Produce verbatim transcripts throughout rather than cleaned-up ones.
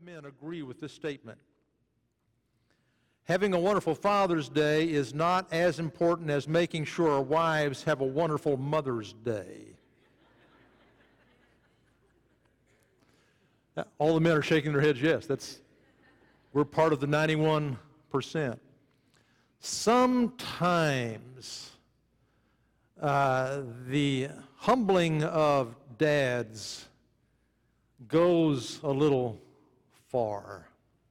men agree with this statement. Having a wonderful Father's Day is not as important as making sure our wives have a wonderful Mother's Day. All the men are shaking their heads, yes. That's, we're part of the ninety-one percent. Sometimes uh, the humbling of dads goes a little far.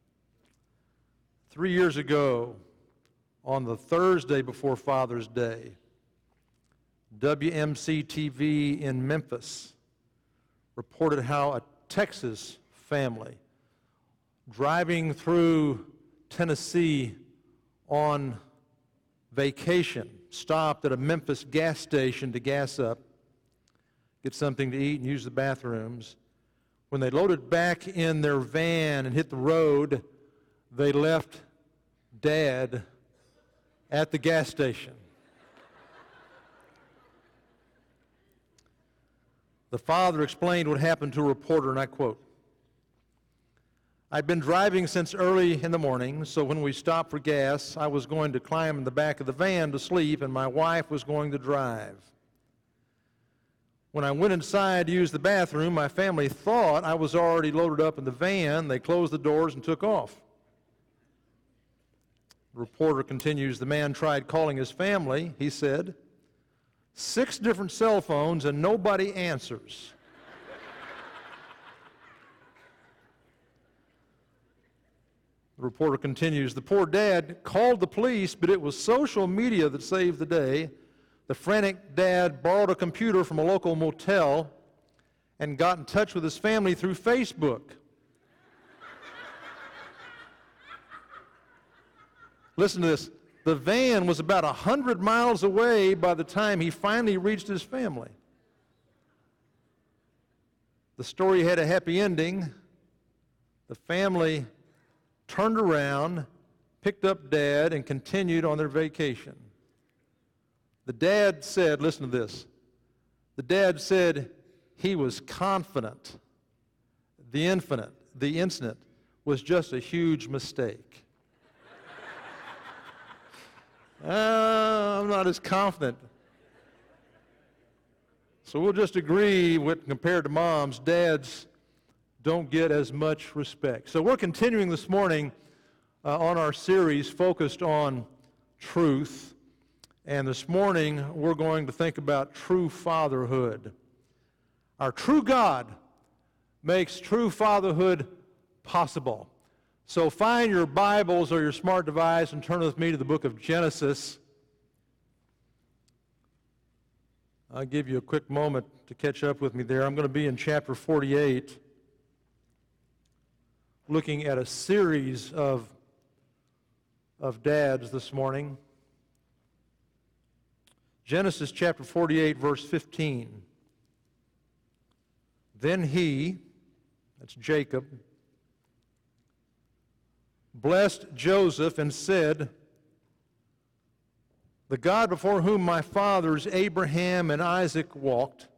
Three years ago, on the Thursday before Father's Day, W M C T V in Memphis reported how a Texas family driving through Tennessee on vacation stopped at a Memphis gas station to gas up, get something to eat and use the bathrooms. When they loaded back in their van and hit the road, they left Dad at the gas station. The father explained what happened to a reporter, and I quote, "I'd been driving since early in the morning, so when we stopped for gas, I was going to climb in the back of the van to sleep, and my wife was going to drive. When I went inside to use the bathroom, my family thought I was already loaded up in the van. They closed the doors and took off." The reporter continues, "The man tried calling his family," he said, "six different cell phones and nobody answers." The reporter continues, "The poor dad called the police, but it was social media that saved the day. The frantic dad borrowed a computer from a local motel and got in touch with his family through Facebook. Listen to this. The van was about one hundred miles away by the time he finally reached his family. The story had a happy ending. The family turned around, picked up Dad, and continued on their vacation. The dad said," listen to this, the dad said he was confident the infinite, the incident was just a huge mistake. uh, I'm not as confident. So we'll just agree with, compared to moms, dads don't get as much respect. So we're continuing this morning uh, on our series focused on truth. And this morning we're going to think about true fatherhood. Our true God makes true fatherhood possible. So find your Bibles or your smart device and turn with me to the book of Genesis. I'll give you a quick moment to catch up with me there. I'm going to be in chapter forty-eight, looking at a series of, of dads this morning. Genesis chapter forty-eight, verse fifteen. "Then he," that's Jacob, "blessed Joseph and said, 'The God before whom my fathers Abraham and Isaac walked,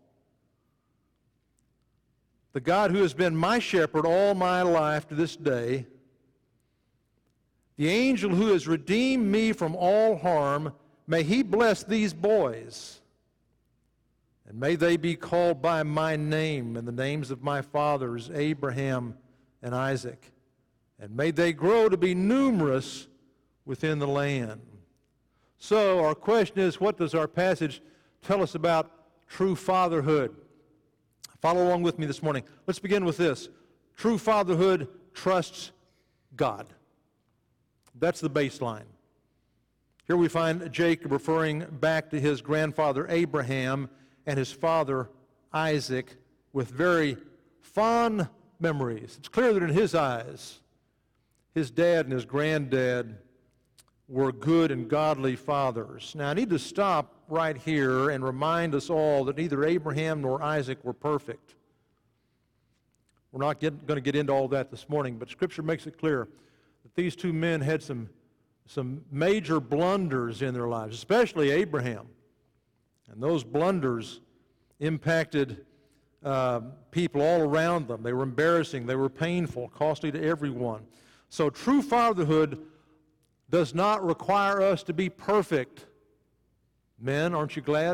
the God who has been my shepherd all my life to this day, the angel who has redeemed me from all harm, may he bless these boys, and may they be called by my name and the names of my fathers Abraham and Isaac, and may they grow to be numerous within the land.'" So our question is, what does our passage tell us about true fatherhood? Follow along with me this morning. Let's begin with this. True fatherhood trusts God. That's the baseline. Here we find Jacob referring back to his grandfather Abraham and his father Isaac with very fond memories. It's clear that in his eyes, his dad and his granddad were good and godly fathers. Now, I need to stop right here and remind us all that neither Abraham nor Isaac were perfect. We're not get, going to get into all that this morning, but Scripture makes it clear that these two men had some, some major blunders in their lives, especially Abraham. And those blunders impacted uh, people all around them. They were embarrassing. They were painful, costly to everyone. So true fatherhood does not require us to be perfect. Men, aren't you glad?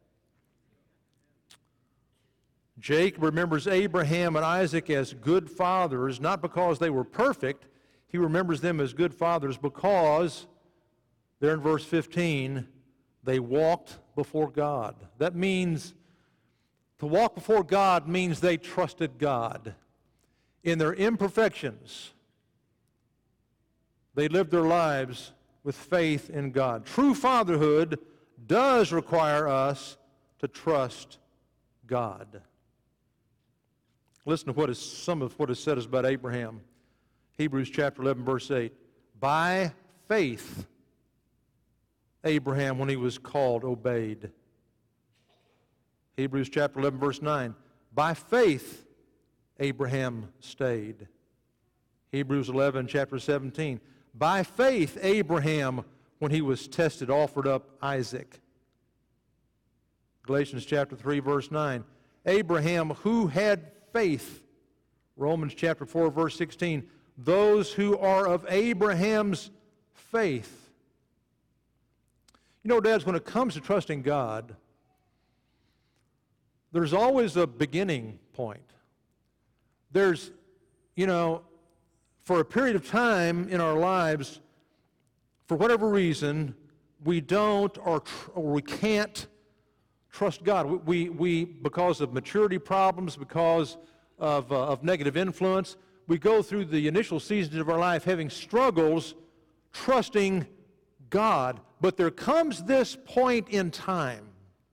Jacob remembers Abraham and Isaac as good fathers, not because they were perfect. He remembers them as good fathers because, there in verse fifteen, they walked before God. That means, to walk before God means they trusted God. In their imperfections, they lived their lives with faith in God. True fatherhood does require us to trust God. Listen to what is some of what is said about Abraham. Hebrews chapter eleven, verse eight. By faith, Abraham, when he was called, obeyed. Hebrews chapter eleven, verse nine. By faith, Abraham stayed. Hebrews eleven, chapter seventeen. By faith, Abraham, when he was tested, offered up Isaac. Galatians chapter three, verse nine. Abraham, who had faith. Romans chapter four, verse sixteen. Those who are of Abraham's faith. You know, dads, when it comes to trusting God, there's always a beginning point. There's, you know, for a period of time in our lives, for whatever reason, we don't or, tr- or we can't trust God. We, we, because of maturity problems, because of, uh, of negative influence, we go through the initial seasons of our life having struggles trusting God. But there comes this point in time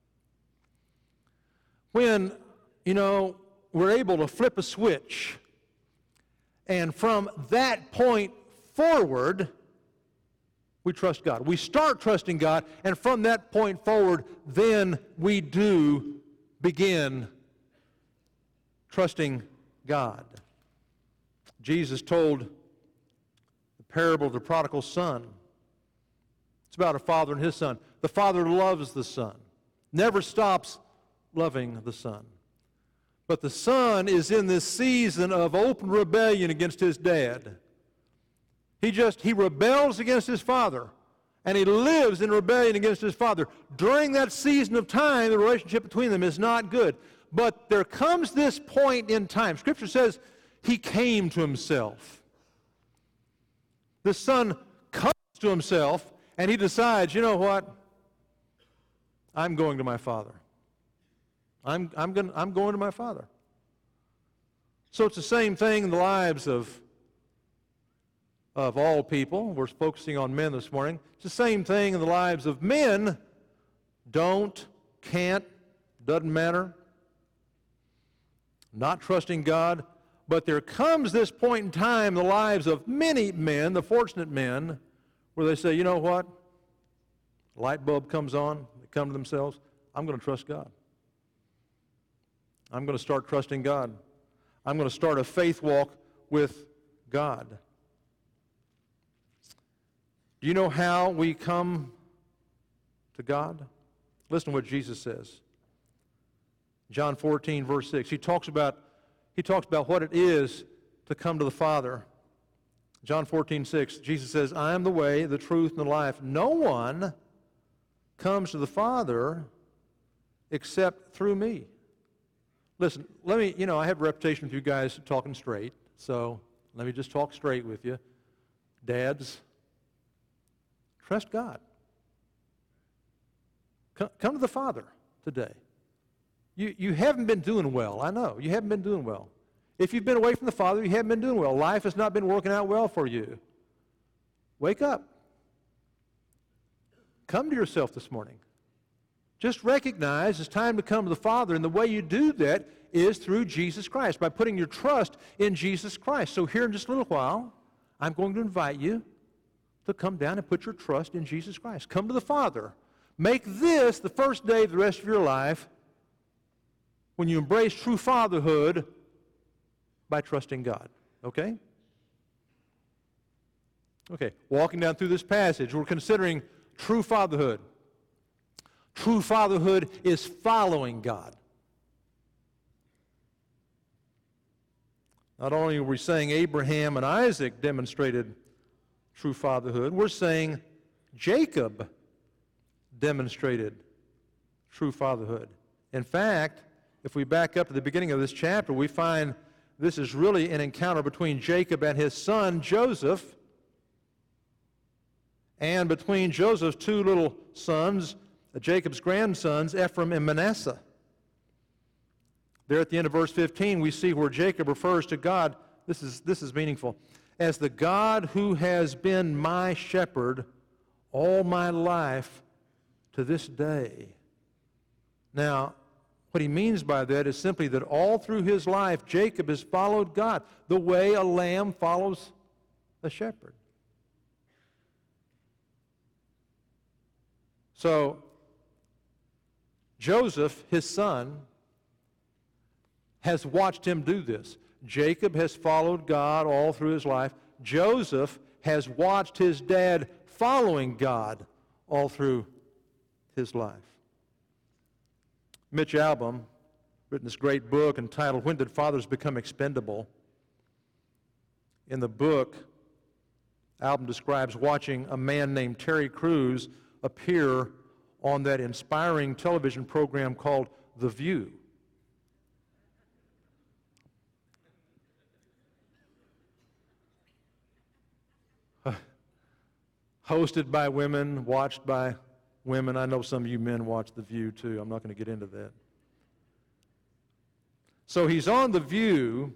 when, you know, we're able to flip a switch. And from that point forward, we trust God. We start trusting God, and from that point forward, then we do begin trusting God. Jesus told the parable of the prodigal son. It's about a father and his son. The father loves the son, never stops loving the son. But the son is in this season of open rebellion against his dad. He just, he rebels against his father, and he lives in rebellion against his father. During that season of time, the relationship between them is not good. But there comes this point in time. Scripture says he came to himself. The son comes to himself, and he decides, you know what? I'm going to my father. I'm, I'm, going, I'm going to my father. So it's the same thing in the lives of of all people. We're focusing on men this morning. It's the same thing in the lives of men. Don't, can't, doesn't matter. Not trusting God. But there comes this point in time in the lives of many men, the fortunate men, where they say, you know what? Light bulb comes on. They come to themselves. I'm going to trust God. I'm going to start trusting God. I'm going to start a faith walk with God. Do you know how we come to God? Listen to what Jesus says. John fourteen, verse six. He talks about, he talks about what it is to come to the Father. John fourteen, six. Jesus says, I am the way, the truth, and the life. No one comes to the Father except through me. Listen, let me, you know, I have a reputation with you guys talking straight, so let me just talk straight with you. Dads, trust God. Come, come to the Father today. You, you haven't been doing well, I know. You haven't been doing well. If you've been away from the Father, you haven't been doing well. Life has not been working out well for you. Wake up. Come to yourself this morning. Just recognize it's time to come to the Father, and the way you do that is through Jesus Christ, by putting your trust in Jesus Christ. So here in just a little while, I'm going to invite you to come down and put your trust in Jesus Christ. Come to the Father. Make this the first day of the rest of your life when you embrace true fatherhood by trusting God. Okay? Okay, walking down through this passage, we're considering true fatherhood. True fatherhood is following God. Not only are we saying Abraham and Isaac demonstrated true fatherhood, we're saying Jacob demonstrated true fatherhood. In fact, if we back up to the beginning of this chapter, we find this is really an encounter between Jacob and his son Joseph, and between Joseph's two little sons, Jacob's grandsons, Ephraim and Manasseh. There at the end of verse fifteen, we see where Jacob refers to God. This is, this is meaningful. As the God who has been my shepherd all my life to this day. Now, what he means by that is simply that all through his life, Jacob has followed God the way a lamb follows a shepherd. So, Joseph, his son, has watched him do this. Jacob has followed God all through his life. Joseph has watched his dad following God all through his life. Mitch Albom, written this great book entitled, When Did Fathers Become Expendable? In the book, Albom describes watching a man named Terry Crews appear on that inspiring television program called The View. Hosted by women, watched by women. I know some of you men watch The View too. I'm not going to get into that. So he's on The View,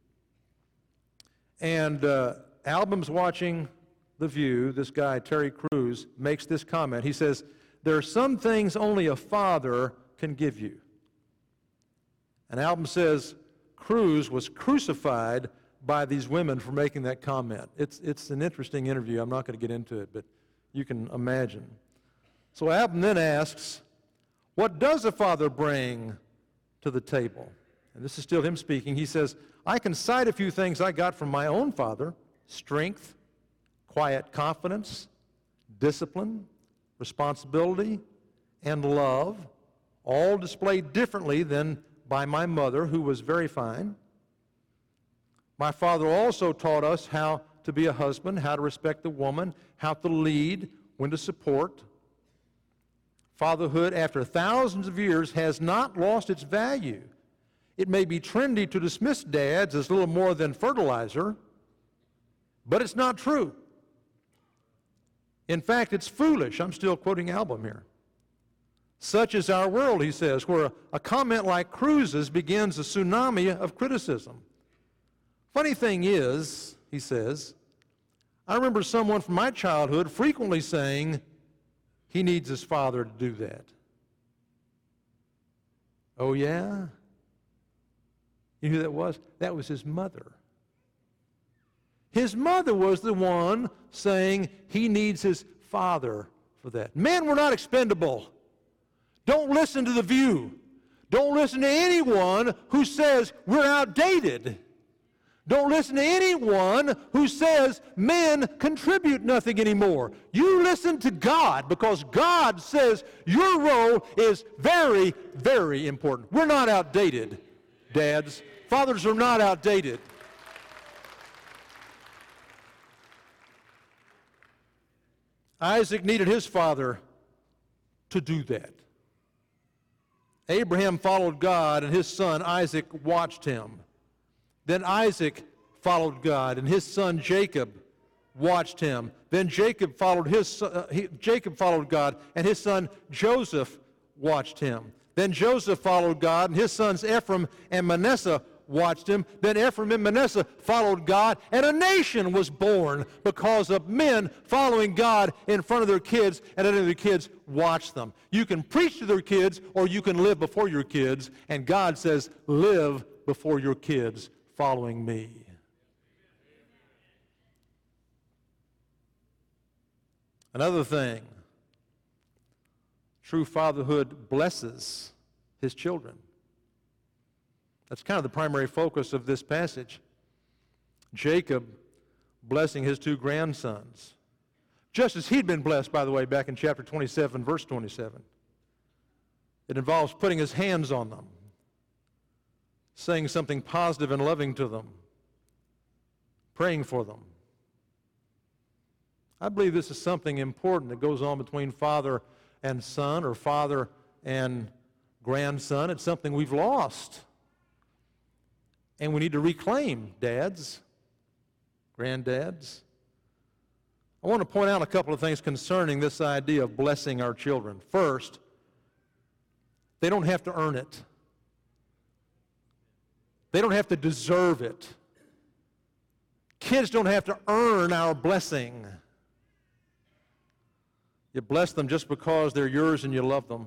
and uh, Albom's watching The View. This guy, Terry Crews, makes this comment. He says, there are some things only a father can give you. And Albom says, Crews was crucified by these women for making that comment. It's, it's an interesting interview. I'm not going to get into it, but you can imagine. So Albom then asks, what does a father bring to the table? And this is still him speaking. He says, I can cite a few things I got from my own father: strength, quiet confidence, discipline, responsibility, and love, all displayed differently than by my mother, who was very fine. My father also taught us how to be a husband, how to respect the woman, how to lead, when to support. Fatherhood, after thousands of years, has not lost its value. It may be trendy to dismiss dads as little more than fertilizer, but it's not true. In fact, it's foolish. I'm still quoting Albom here. Such is our world, he says, where a, a comment like Crews's begins a tsunami of criticism. Funny thing is, he says, I remember someone from my childhood frequently saying he needs his father to do that. Oh, yeah? You know who that was? That was his mother. His mother was the one saying he needs his father for that. Men were not expendable. Don't listen to The View. Don't listen to anyone who says we're outdated. Don't listen to anyone who says men contribute nothing anymore. You listen to God, because God says your role is very, very important. We're not outdated, dads. Fathers are not outdated. Isaac needed his father to do that. Abraham followed God, and his son Isaac watched him. Then Isaac followed God, and his son Jacob watched him. Then Jacob followed his uh, he, Jacob followed God, and his son Joseph watched him. Then Joseph followed God, and his sons Ephraim and Manasseh watched him. Then Ephraim and Manasseh followed God, and a nation was born because of men following God in front of their kids, and letting their kids watch them. You can preach to their kids, or you can live before your kids, and God says, live before your kids following me. Another thing, true fatherhood blesses his children. That's kind of the primary focus of this passage. Jacob blessing his two grandsons, just as he'd been blessed, by the way, back in chapter twenty-seven, verse twenty-seven. It involves putting his hands on them, saying something positive and loving to them, praying for them. I believe this is something important that goes on between father and son or father and grandson. It's something we've lost. And we need to reclaim, dads, granddads. I want to point out a couple of things concerning this idea of blessing our children. First, they don't have to earn it. They don't have to deserve it. Kids don't have to earn our blessing. You bless them just because they're yours and you love them.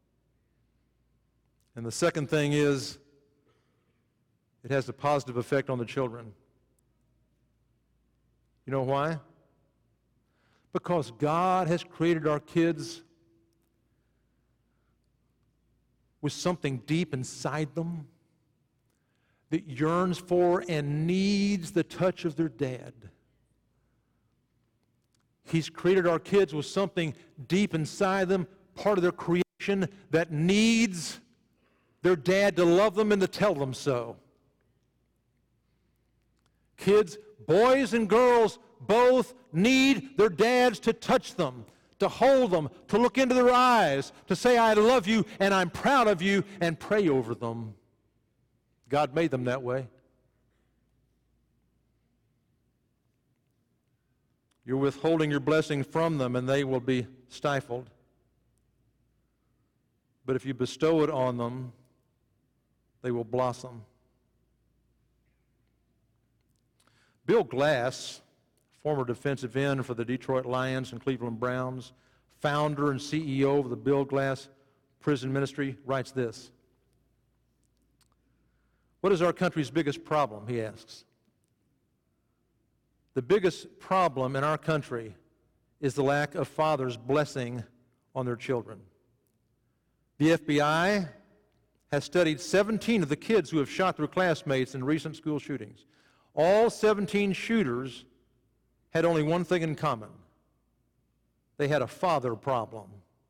And the second thing is, it has a positive effect on the children. You know why? Because God has created our kids with something deep inside them that yearns for and needs the touch of their dad. He's created our kids with something deep inside them, part of their creation, that needs their dad to love them and to tell them so. Kids, boys and girls, both need their dads to touch them, to hold them, to look into their eyes, to say, I love you and I'm proud of you, and pray over them. God made them that way. You're withholding your blessing from them and they will be stifled. But if you bestow it on them, they will blossom. Bill Glass, former defensive end for the Detroit Lions and Cleveland Browns, founder and C E O of the Bill Glass Prison Ministry, writes this. What is our country's biggest problem, he asks. The biggest problem in our country is the lack of fathers' blessing on their children. The F B I has studied seventeen of the kids who have shot their classmates in recent school shootings. All seventeen shooters had only one thing in common. They had a father problem.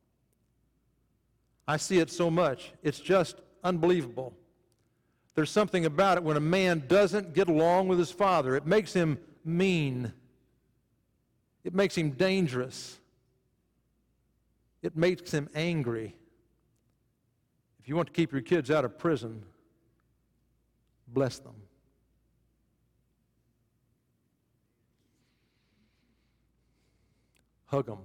I see it so much. It's just unbelievable. There's something about it when a man doesn't get along with his father. It makes him mean. It makes him dangerous. It makes him angry. If you want to keep your kids out of prison, bless them. Hug them.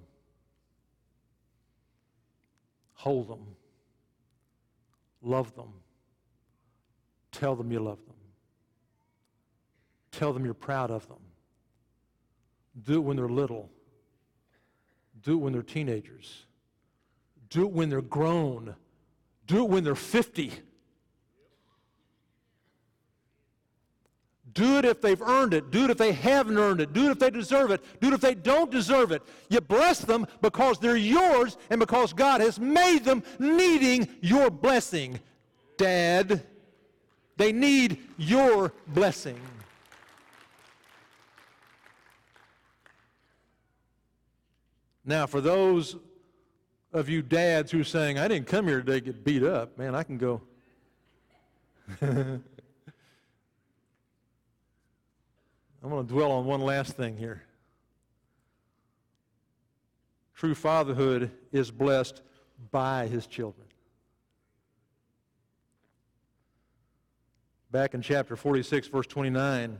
Hold them. Love them. Tell them you love them. Tell them you're proud of them. Do it when they're little. Do it when they're teenagers. Do it when they're grown. Do it when they're fifty. Do it if they've earned it. Do it if they haven't earned it. Do it if they deserve it. Do it if they don't deserve it. You bless them because they're yours and because God has made them needing your blessing. Dad, they need your blessing. Now, for those of you dads who are saying, I didn't come here today to get beat up, man, I can go. I'm going to dwell on one last thing here. True fatherhood is blessed by his children. Back in chapter forty-six, verse twenty-nine,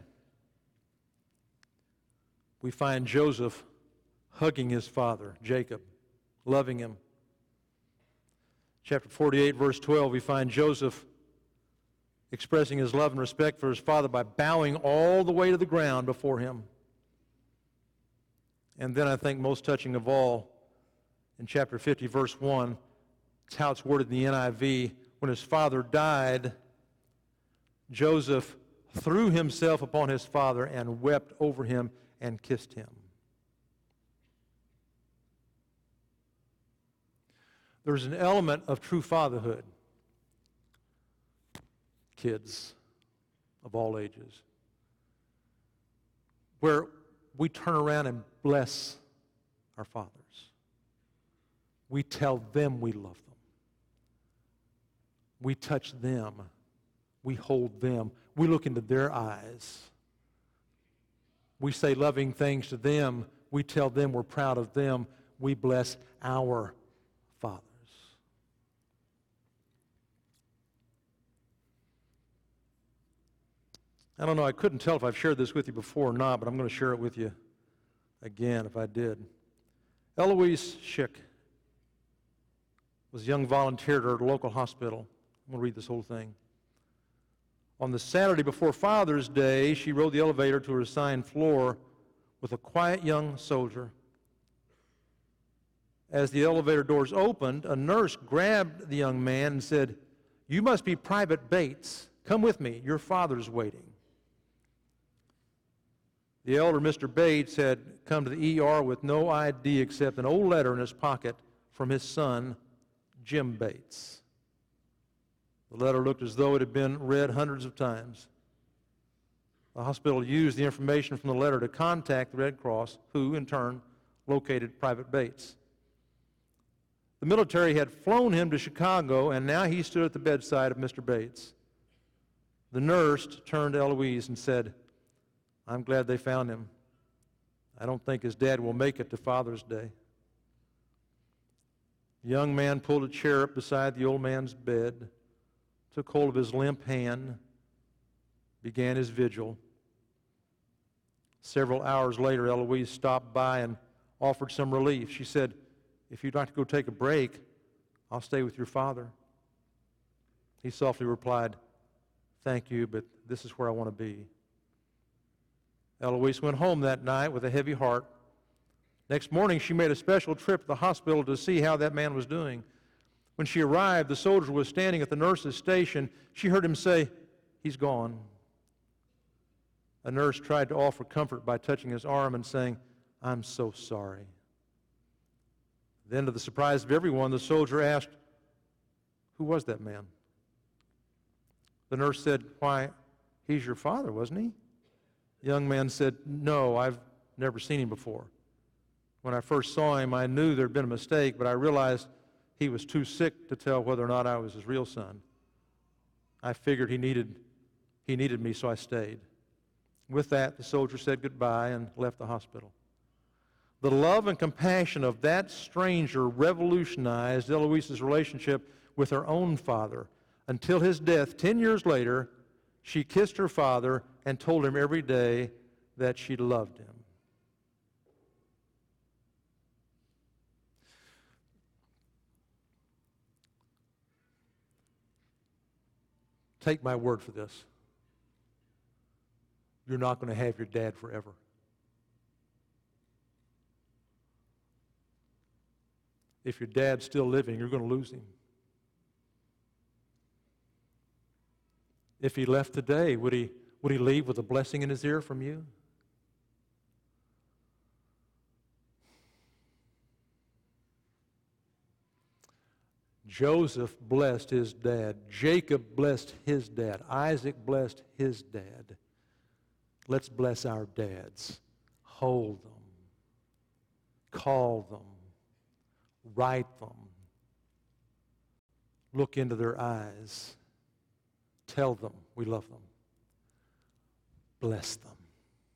we find Joseph hugging his father, Jacob, loving him. Chapter forty-eight, verse twelve, we find Joseph expressing his love and respect for his father by bowing all the way to the ground before him. And then I think most touching of all, in chapter fifty, verse one, it's how it's worded in the N I V, when his father died, Joseph threw himself upon his father and wept over him and kissed him. There's an element of true fatherhood, kids of all ages, where we turn around and bless our fathers. We tell them we love them. We touch them. We hold them. We look into their eyes. We say loving things to them. We tell them we're proud of them. We bless our fathers. I don't know, I couldn't tell if I've shared this with you before or not, but I'm going to share it with you again if I did. Eloise Schick was a young volunteer at her local hospital. I'm going to read this whole thing. On the Saturday before Father's Day, she rode the elevator to her assigned floor with a quiet young soldier. As the elevator doors opened, a nurse grabbed the young man and said, "You must be Private Bates. Come with me. Your father's waiting." The elder Mister Bates had come to the E R with no I D except an old letter in his pocket from his son, Jim Bates. The letter looked as though it had been read hundreds of times. The hospital used the information from the letter to contact the Red Cross, who, in turn, located Private Bates. The military had flown him to Chicago, and now he stood at the bedside of Mister Bates. The nurse turned to Eloise and said, "I'm glad they found him. I don't think his dad will make it to Father's Day." The young man pulled a chair up beside the old man's bed, took hold of his limp hand, began his vigil. Several hours later, Eloise stopped by and offered some relief. She said, "If you'd like to go take a break, I'll stay with your father." He softly replied, "Thank you, but this is where I want to be." Eloise went home that night with a heavy heart. Next morning, she made a special trip to the hospital to see how that man was doing. When she arrived, the soldier was standing at the nurse's station. She heard him say, "He's gone." A nurse tried to offer comfort by touching his arm and saying, "I'm so sorry." Then, to the surprise of everyone, the soldier asked, "Who was that man?" The nurse said, "Why, he's your father, wasn't he?" The young man said, "No, I've never seen him before. When I first saw him, I knew there had been a mistake, but I realized he was too sick to tell whether or not I was his real son. I figured he needed, he needed me, so I stayed." With that, the soldier said goodbye and left the hospital. The love and compassion of that stranger revolutionized Eloise's relationship with her own father. Until his death, ten years later, she kissed her father and told him every day that she loved him. Take my word for this. You're not going to have your dad forever. If your dad's still living, you're going to lose him. If he left today, would he, would he leave with a blessing in his ear from you? Joseph blessed his dad. Jacob blessed his dad. Isaac blessed his dad. Let's bless our dads. Hold them. Call them. Write them. Look into their eyes. Tell them we love them. Bless them.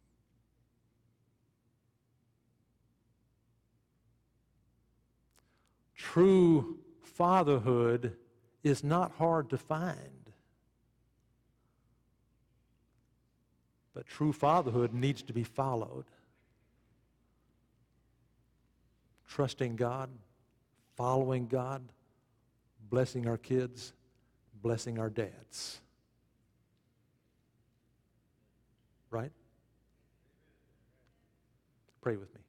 True fatherhood is not hard to find. But true fatherhood needs to be followed. Trusting God, following God, blessing our kids, blessing our dads. Right? Pray with me.